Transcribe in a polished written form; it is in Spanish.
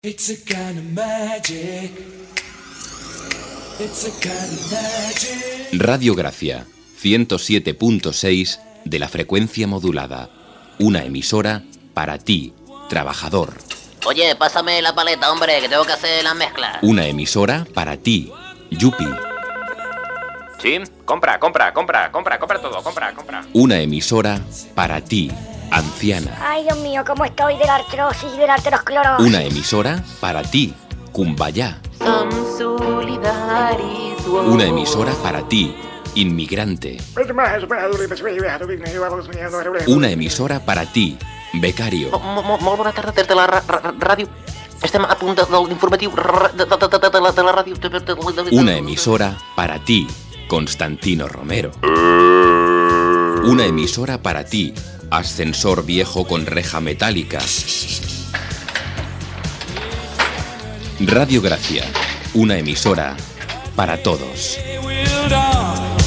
It's a kind of magic. It's a kind of magic. Radio Gracia, 107.6 de la frecuencia modulada. Una emisora para ti, trabajador. Oye, pásame la paleta, hombre, que tengo que hacer las mezclas. Una emisora para ti, Yupi. Sí, compra todo, compra. Una emisora para ti, anciana. Ay, Dios mío, cómo estoy de la artrosis y de la arterosclerosis. Una emisora para ti, Cumbayá. Una emisora para ti, inmigrante. Una emisora para ti, becario. Molt bona tarda des de la ràdio. Estem a punt de l'informatiu de la ràdio. Una emisora para ti, Constantino Romero. Una emisora para ti, ascensor viejo con reja metálica. Radio Gracia, una emisora para todos.